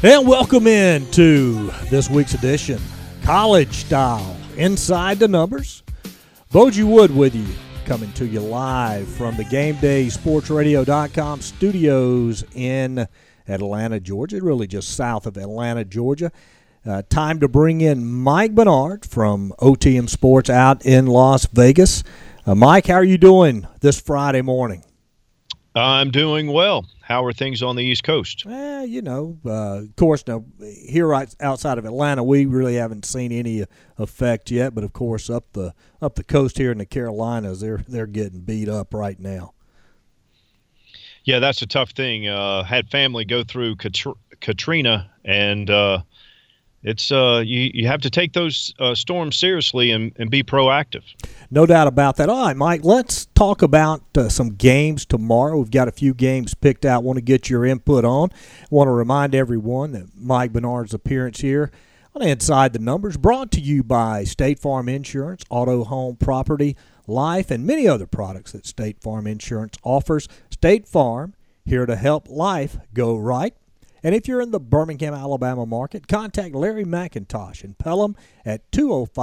And welcome in to this week's edition, College Style, Inside the Numbers. Boji Wood with you, coming to you live from the GameDaySportsRadio.com studios in Atlanta, Georgia, really just south of Atlanta, Georgia. Time to bring in Mike Bernard from OTM Sports out in Las Vegas. Mike, how are you doing this Friday morning? I'm doing well. How are things on the East Coast? Of course, now here right outside of Atlanta, we really haven't seen any effect yet. But of course, up the coast here in the Carolinas, they're getting beat up right now. Yeah, that's a tough thing. Had family go through Katrina, and it's you have to take those storms seriously and be proactive. No doubt about that. All right, Mike, let's talk about some games tomorrow. We've got a few games picked out. Want to get your input on. Want to remind everyone that Mike Bernard's appearance here on Inside the Numbers brought to you by State Farm Insurance, Auto, Home, Property, Life, and many other products that State Farm Insurance offers. State Farm, here to help life go right. And if you're in the Birmingham, Alabama market, contact Larry McIntosh in Pelham at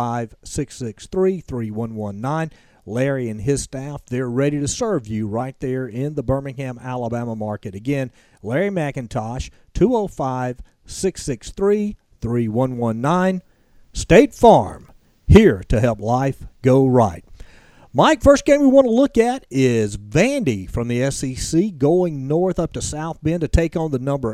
205-663-3119. Larry and his staff, they're ready to serve you right there in the Birmingham, Alabama market. Again, Larry McIntosh, 205-663-3119. State Farm, here to help life go right. Mike, first game we want to look at is Vandy from the SEC going north up to South Bend to take on the number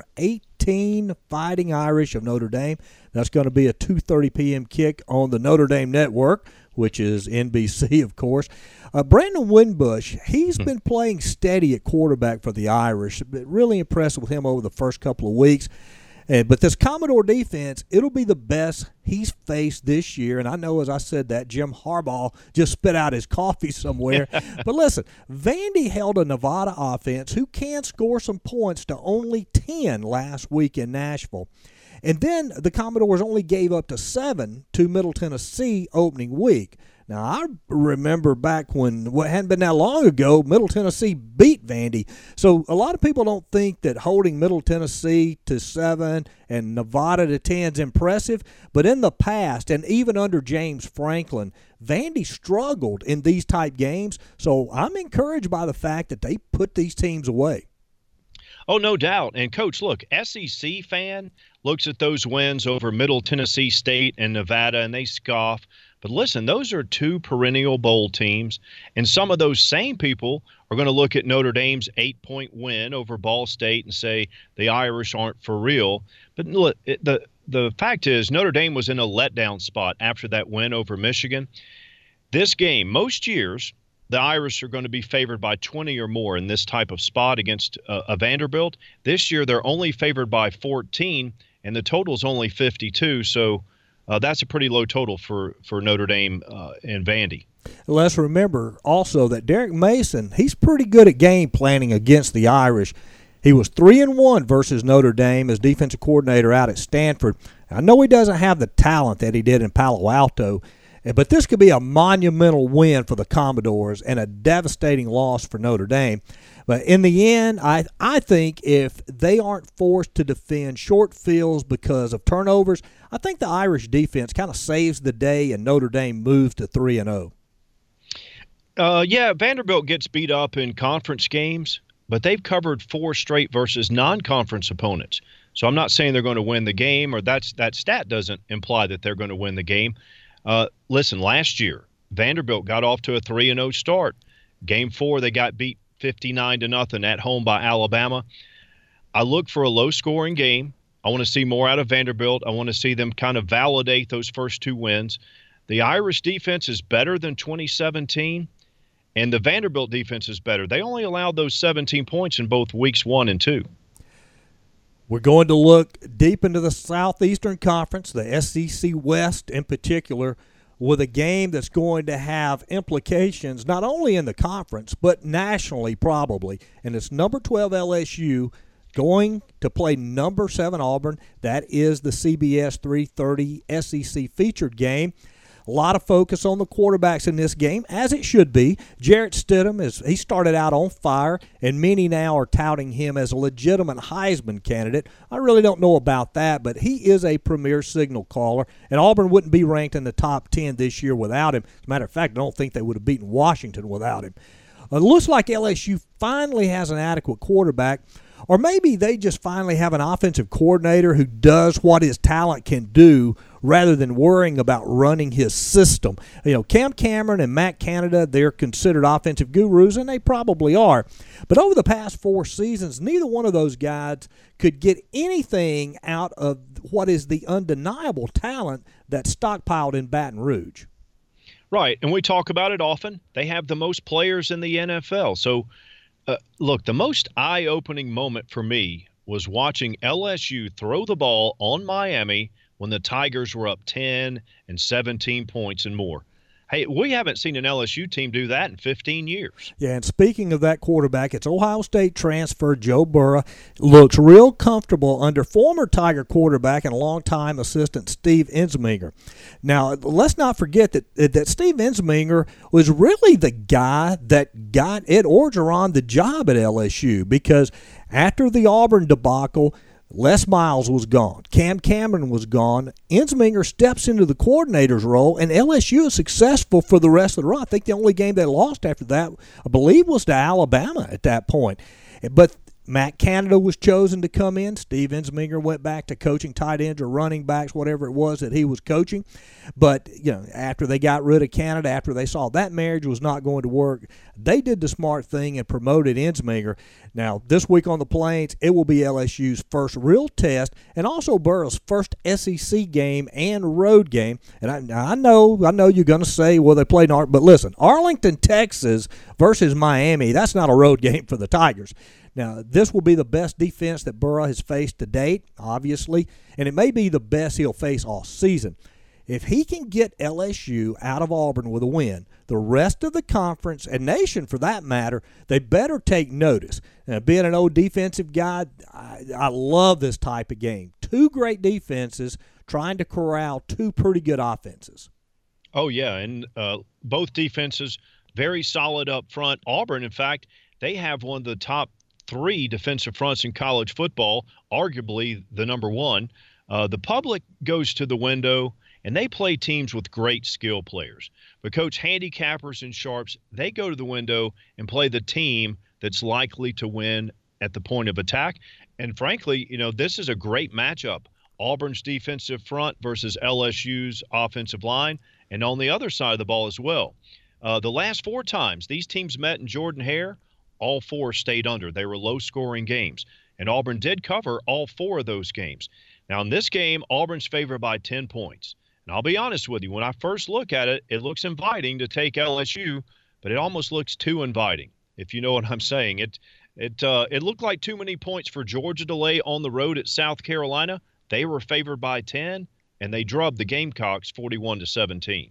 18 Fighting Irish of Notre Dame. That's going to be a 2:30 p.m. kick on the Notre Dame Network, which is NBC, of course. Brandon Wimbush, he's been playing steady at quarterback for the Irish. Really impressed with him over the first couple of weeks. But this Commodore defense, it'll be the best he's faced this year. And I know as I said that, Jim Harbaugh just spit out his coffee somewhere. But listen, Vandy held a Nevada offense who can score some points to only 10 last week in Nashville. And then the Commodores only gave up to 7 to Middle Tennessee opening week. Now, I remember back when, what hadn't been that long ago, Middle Tennessee beat Vandy. So a lot of people don't think that holding Middle Tennessee to 7 and Nevada to 10 is impressive. But in the past, and even under James Franklin, Vandy struggled in these type games. So I'm encouraged by the fact that they put these teams away. Oh, no doubt. And, Coach, look, SEC fan looks at those wins over Middle Tennessee State and Nevada, and they scoff. But listen, those are two perennial bowl teams, and some of those same people are going to look at Notre Dame's 8-point win over Ball State and say the Irish aren't for real. But look, the fact is Notre Dame was in a letdown spot after that win over Michigan. This game, most years, the Irish are going to be favored by 20 or more in this type of spot against a Vanderbilt. This year, they're only favored by 14, and the total is only 52, so that's a pretty low total for Notre Dame and Vandy. Let's remember also that Derek Mason, he's pretty good at game planning against the Irish. He was 3-1 versus Notre Dame as defensive coordinator out at Stanford. I know he doesn't have the talent that he did in Palo Alto, but this could be a monumental win for the Commodores and a devastating loss for Notre Dame. But in the end, I think if they aren't forced to defend short fields because of turnovers, I think the Irish defense kind of saves the day and Notre Dame moves to 3-0. Yeah, Vanderbilt gets beat up in conference games, but they've covered 4 straight versus non-conference opponents. So I'm not saying they're going to win the game, or that stat doesn't imply that they're going to win the game. Listen, last year, Vanderbilt got off to a 3-0 start. Game 4, they got beat 59-0 at home by Alabama. I look for a low-scoring game. I want to see more out of Vanderbilt. I want to see them kind of validate those first 2 wins. The Irish defense is better than 2017, and the Vanderbilt defense is better. They only allowed those 17 points in both weeks 1 and 2. We're going to look deep into the Southeastern Conference, the SEC West in particular, with a game that's going to have implications not only in the conference but nationally probably. And it's number 12 LSU going to play number 7 Auburn. That is the CBS 3:30 SEC featured game. A lot of focus on the quarterbacks in this game, as it should be. Jarrett Stidham, he started out on fire, and many now are touting him as a legitimate Heisman candidate. I really don't know about that, but he is a premier signal caller, and Auburn wouldn't be ranked in the top 10 this year without him. As a matter of fact, I don't think they would have beaten Washington without him. It looks like LSU finally has an adequate quarterback, or maybe they just finally have an offensive coordinator who does what his talent can do rather than worrying about running his system. Cam Cameron and Matt Canada, they're considered offensive gurus, and they probably are. But over the past 4 seasons, neither one of those guys could get anything out of what is the undeniable talent that's stockpiled in Baton Rouge. Right, and we talk about it often. They have the most players in the NFL. So, look, the most eye-opening moment for me was watching LSU throw the ball on Miami when the Tigers were up 10 and 17 points and more. Hey, we haven't seen an LSU team do that in 15 years. Yeah, and speaking of that quarterback, it's Ohio State transfer Joe Burrow. Looks real comfortable under former Tiger quarterback and longtime assistant Steve Ensminger. Now, let's not forget that Steve Ensminger was really the guy that got Ed Orgeron the job at LSU, because after the Auburn debacle, Les Miles was gone. Cam Cameron was gone. Ensminger steps into the coordinator's role, and LSU is successful for the rest of the run. I think the only game they lost after that, I believe, was to Alabama at that point. But Matt Canada was chosen to come in. Steve Ensminger went back to coaching tight ends or running backs, whatever it was that he was coaching. But, after they got rid of Canada, after they saw that marriage was not going to work, they did the smart thing and promoted Ensminger. Now, this week on the Plains, it will be LSU's first real test and also Burrow's first SEC game and road game. And I know you're going to say, well, they played but listen, Arlington, Texas versus Miami, that's not a road game for the Tigers. Now, this will be the best defense that Burrow has faced to date, obviously, and it may be the best he'll face all season. If he can get LSU out of Auburn with a win, the rest of the conference, and nation for that matter, they better take notice. Now, being an old defensive guy, I love this type of game. 2 great defenses trying to corral 2 pretty good offenses. Oh, yeah, and both defenses very solid up front. Auburn, in fact, they have one of the top 3 defensive fronts in college football, arguably the number 1. The public goes to the window, and they play teams with great skill players. But, Coach, handicappers and sharps, they go to the window and play the team that's likely to win at the point of attack. And, frankly, this is a great matchup. Auburn's defensive front versus LSU's offensive line, and on the other side of the ball as well. The last 4 times these teams met in Jordan-Hare, all 4 stayed under. They were low-scoring games, and Auburn did cover all 4 of those games. Now, in this game, Auburn's favored by 10 points. And I'll be honest with you, when I first look at it, it looks inviting to take LSU, but it almost looks too inviting, if you know what I'm saying. It looked like too many points for Georgia to lay on the road at South Carolina. They were favored by 10, and they drubbed the Gamecocks 41-17.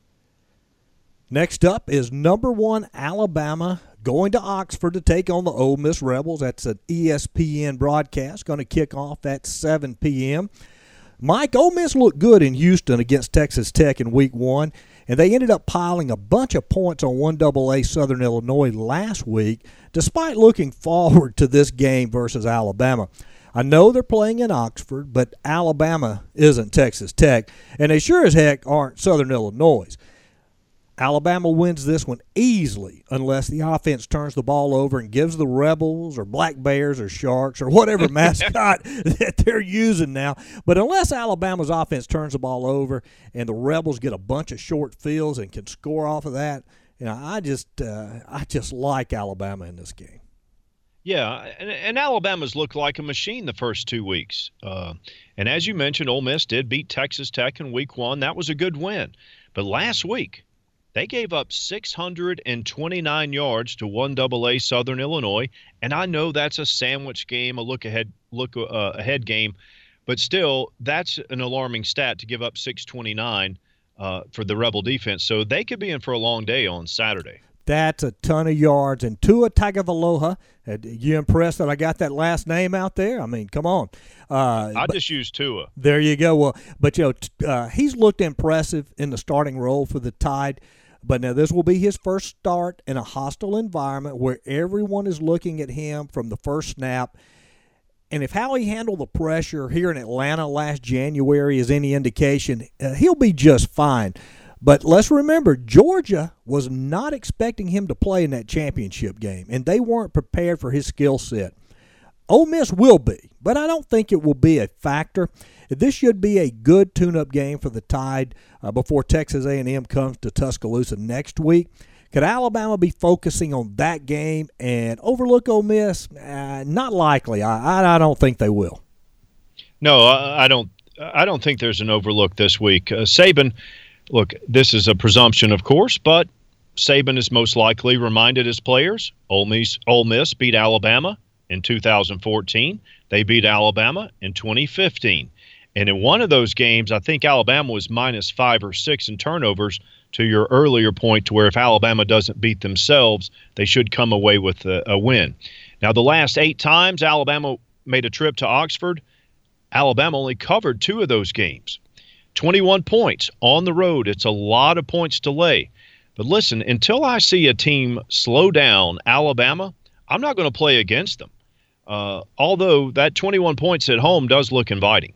Next up is number 1 Alabama going to Oxford to take on the Ole Miss Rebels. That's an ESPN broadcast, going to kick off at 7 p.m. Mike, Ole Miss looked good in Houston against Texas Tech in Week 1, and they ended up piling a bunch of points on 1AA Southern Illinois last week, despite looking forward to this game versus Alabama. I know they're playing in Oxford, but Alabama isn't Texas Tech, and they sure as heck aren't Southern Illinois. Alabama wins this one easily unless the offense turns the ball over and gives the Rebels or Black Bears or Sharks or whatever mascot that they're using now. But unless Alabama's offense turns the ball over and the Rebels get a bunch of short fields and can score off of that, I just like Alabama in this game. Yeah, and Alabama's looked like a machine the first 2 weeks. And as you mentioned, Ole Miss did beat Texas Tech in Week 1. That was a good win. But last week, they gave up 629 yards to 1AA Southern Illinois, and I know that's a sandwich game, a look ahead game, but still, that's an alarming stat to give up 629 for the Rebel defense. So they could be in for a long day on Saturday. That's a ton of yards. And Tua Tagovailoa, you impressed that I got that last name out there? I mean, come on. I just used Tua. There you go. Well, but he's looked impressive in the starting role for the Tide. But now this will be his first start in a hostile environment where everyone is looking at him from the first snap. And if how he handled the pressure here in Atlanta last January is any indication, he'll be just fine. But let's remember, Georgia was not expecting him to play in that championship game, and they weren't prepared for his skill set. Ole Miss will be, but I don't think it will be a factor. This should be a good tune-up game for the Tide before Texas A&M comes to Tuscaloosa next week. Could Alabama be focusing on that game and overlook Ole Miss? Not likely. I don't think they will. No, I don't think there's an overlook this week. Saban. Look, this is a presumption, of course, but Saban is most likely reminded his players, Ole Miss beat Alabama in 2014. They beat Alabama in 2015. And in one of those games, I think Alabama was -5 or 6 in turnovers, to your earlier point, to where if Alabama doesn't beat themselves, they should come away with a win. Now, the last 8 times Alabama made a trip to Oxford, Alabama only covered 2 of those games. 21 points on the road. It's a lot of points to lay. But listen, until I see a team slow down Alabama, I'm not going to play against them. Although that 21 points at home does look inviting.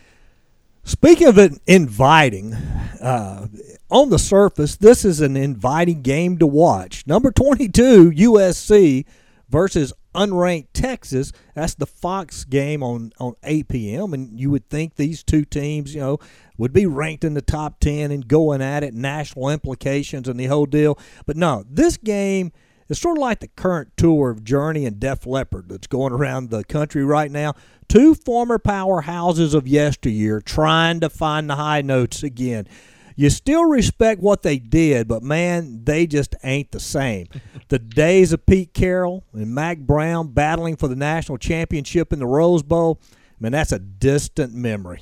Speaking of it inviting, on the surface, this is an inviting game to watch. Number 22, USC versus unranked Texas. That's the Fox game on 8 p.m. And you would think these two teams, would be ranked in the top 10 and going at it, national implications and the whole deal. But no, this game is sort of like the current tour of Journey and Def Leppard that's going around the country right now. Two former powerhouses of yesteryear trying to find the high notes again. You still respect what they did, but, man, they just ain't the same. The days of Pete Carroll and Mack Brown battling for the national championship in the Rose Bowl, man, that's a distant memory.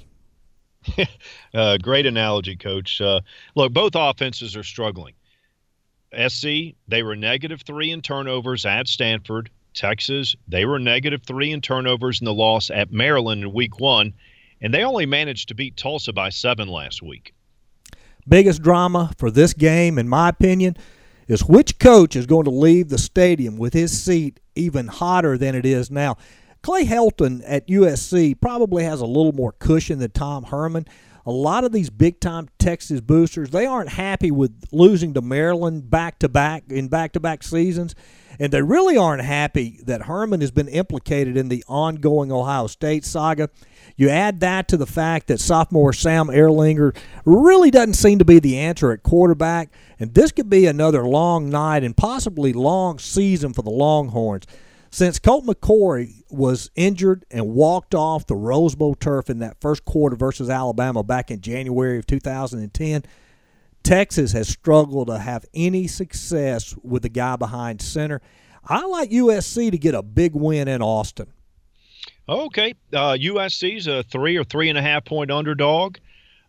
Great analogy, Coach. Look, both offenses are struggling. SC, they were -3 in turnovers at Stanford. Texas, they were -3 in turnovers in the loss at Maryland in Week 1, and they only managed to beat Tulsa by 7 last week. Biggest drama for this game, in my opinion, is which coach is going to leave the stadium with his seat even hotter than it is now. Clay Helton at USC probably has a little more cushion than Tom Herman. A lot of these big-time Texas boosters, they aren't happy with losing to Maryland back-to-back in back-to-back seasons, and they really aren't happy that Herman has been implicated in the ongoing Ohio State saga. You add that to the fact that sophomore Sam Ehlinger really doesn't seem to be the answer at quarterback, and this could be another long night and possibly long season for the Longhorns. Since Colt McCoy was injured and walked off the Rose Bowl turf in that first quarter versus Alabama back in January of 2010, Texas has struggled to have any success with the guy behind center. I like USC to get a big win in Austin. Okay. USC's a 3 or 3.5 point underdog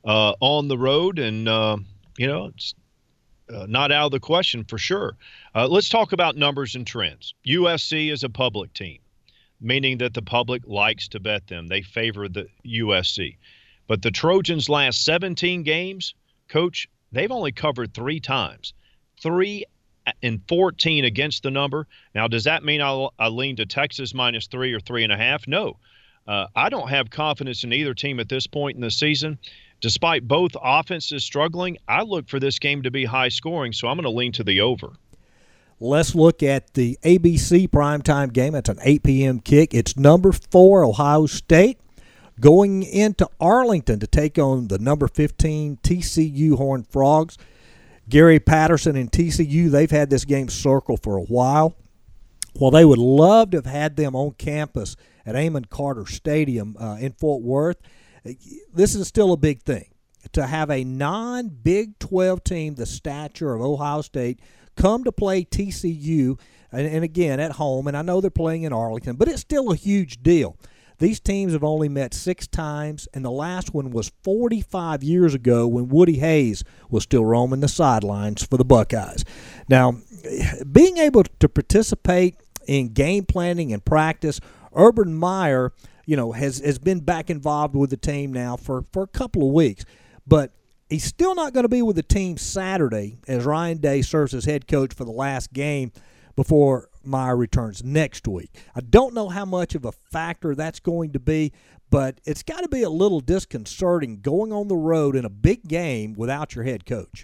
on the road, and, it's not out of the question for sure. Let's talk about numbers and trends. USC is a public team, meaning that the public likes to bet them. They favor the USC. But the Trojans' last 17 games, Coach, they've only covered 3 times. 3 and 14 against the number. Now, does that mean I lean to Texas -3 or 3.5? No. I don't have confidence in either team at this point in the season. Despite both offenses struggling, I look for this game to be high scoring, so I'm going to lean to the over. Let's look at the ABC primetime game. It's an 8 p.m. kick. It's number 4, Ohio State, going into Arlington to take on the number 15 TCU Horned Frogs. Gary Patterson and TCU, they've had this game circled for a while. Well, they would love to have had them on campus at Amon Carter Stadium in Fort Worth. This is still a big thing. To have a non-Big 12 team the stature of Ohio State come to play TCU, and again, at home, and I know they're playing in Arlington, but it's still a huge deal. These teams have only met 6 times, and the last one was 45 years ago when Woody Hayes was still roaming the sidelines for the Buckeyes. Now, being able to participate in game planning and practice, Urban Meyer, has been back involved with the team now for a couple of weeks. But he's still not going to be with the team Saturday as Ryan Day serves as head coach for the last game before Meyer returns next week. I don't know how much of a factor that's going to be, but it's got to be a little disconcerting going on the road in a big game without your head coach.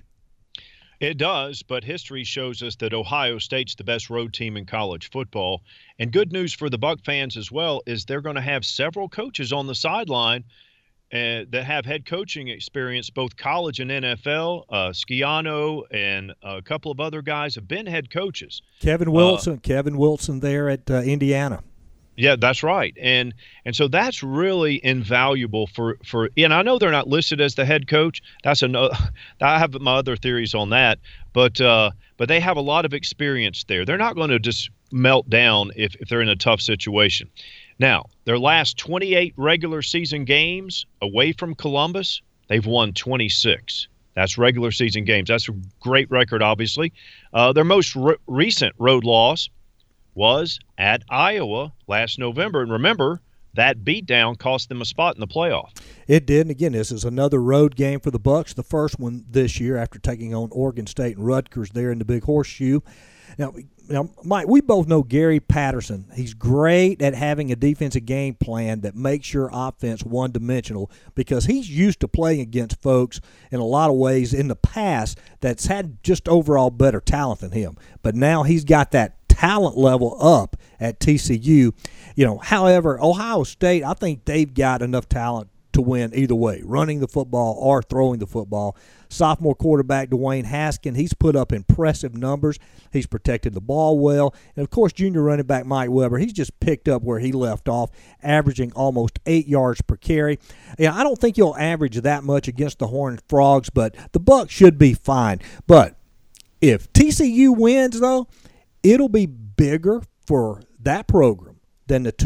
It does, but history shows us that Ohio State's the best road team in college football. And good news for the Buck fans as well is they're going to have several coaches on the sideline that have head coaching experience, both college and NFL. Schiano and a couple of other guys have been head coaches. Kevin Wilson there at Indiana. Yeah, that's right. And so that's really invaluable for and I know they're not listed as the head coach. That's another. I have my other theories on that, but they have a lot of experience there. They're not going to just melt down if they're in a tough situation. Now, their last 28 regular season games away from Columbus, they've won 26. That's regular season games. That's a great record, obviously. Their most recent road loss was at Iowa last November. And remember, that beatdown cost them a spot in the playoff. It did. And again, this is another road game for the Bucks, the first one this year after taking on Oregon State and Rutgers there in the Big Horseshoe. Now, Mike, we both know Gary Patterson. He's great at having a defensive game plan that makes your offense one-dimensional because he's used to playing against folks in a lot of ways in the past that's had just overall better talent than him. But now he's got that talent level up at TCU. However, Ohio State, I think they've got enough talent to win either way, running the football or throwing the football. Sophomore quarterback Dwayne Haskins, he's put up impressive numbers. He's protected the ball well. And, of course, junior running back Mike Weber, he's just picked up where he left off, averaging almost 8 yards per carry. I don't think he'll average that much against the Horned Frogs, but the Bucs should be fine. But if TCU wins, though, it'll be bigger for that program than the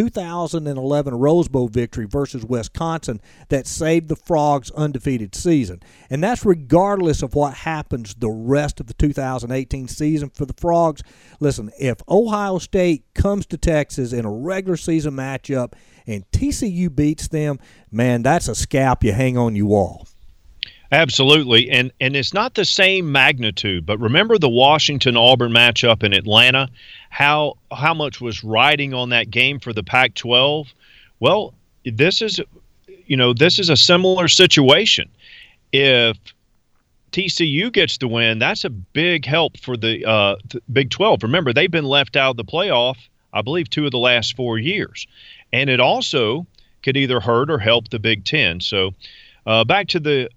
2011 Rose Bowl victory versus Wisconsin that saved the Frogs' undefeated season. And that's regardless of what happens the rest of the 2018 season for the Frogs. Listen, if Ohio State comes to Texas in a regular season matchup and TCU beats them, man, that's a scalp you hang on your wall. Absolutely, and it's not the same magnitude, but remember the Washington-Auburn matchup in Atlanta, how much was riding on that game for the Pac-12? Well, this is a similar situation. If TCU gets the win, that's a big help for the Big 12. Remember, they've been left out of the playoff, I believe, 2 of the last 4 years, and it also could either hurt or help the Big 10. So. Back to the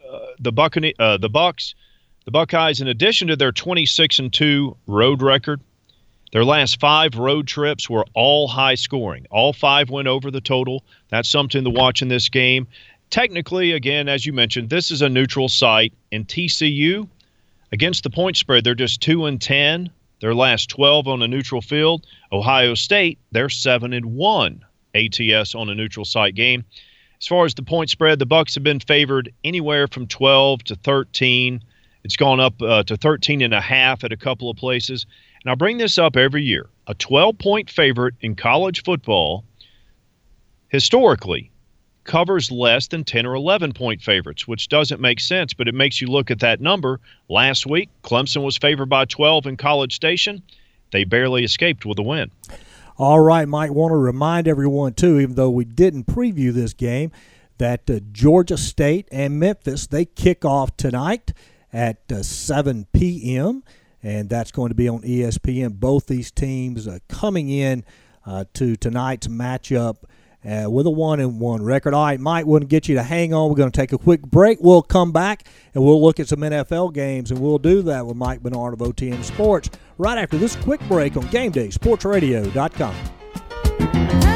Bucks. The Buckeyes, in addition to their 26-2 road record, their last 5 road trips were all high scoring. All 5 went over the total. That's something to watch in this game. Technically, again, as you mentioned, this is a neutral site. And TCU, against the point spread, they're just 2-10. Their last 12 on a neutral field. Ohio State, they're 7-1 ATS on a neutral site game. As far as the point spread, the Bucks have been favored anywhere from 12 to 13. It's gone up to 13.5 at a couple of places. And I bring this up every year. A 12-point favorite in college football historically covers less than 10 or 11-point favorites, which doesn't make sense, but it makes you look at that number. Last week, Clemson was favored by 12 in College Station. They barely escaped with a win. All right, Mike, want to remind everyone, too, even though we didn't preview this game, that Georgia State and Memphis, they kick off tonight at 7 p.m., and that's going to be on ESPN. Both these teams coming in to tonight's matchup with a 1-1 record. All right, Mike, we'll get you to hang on. We're going to take a quick break. We'll come back, and we'll look at some NFL games, and we'll do that with Mike Bernard of OTN Sports right after this quick break on GameDaySportsRadio.com.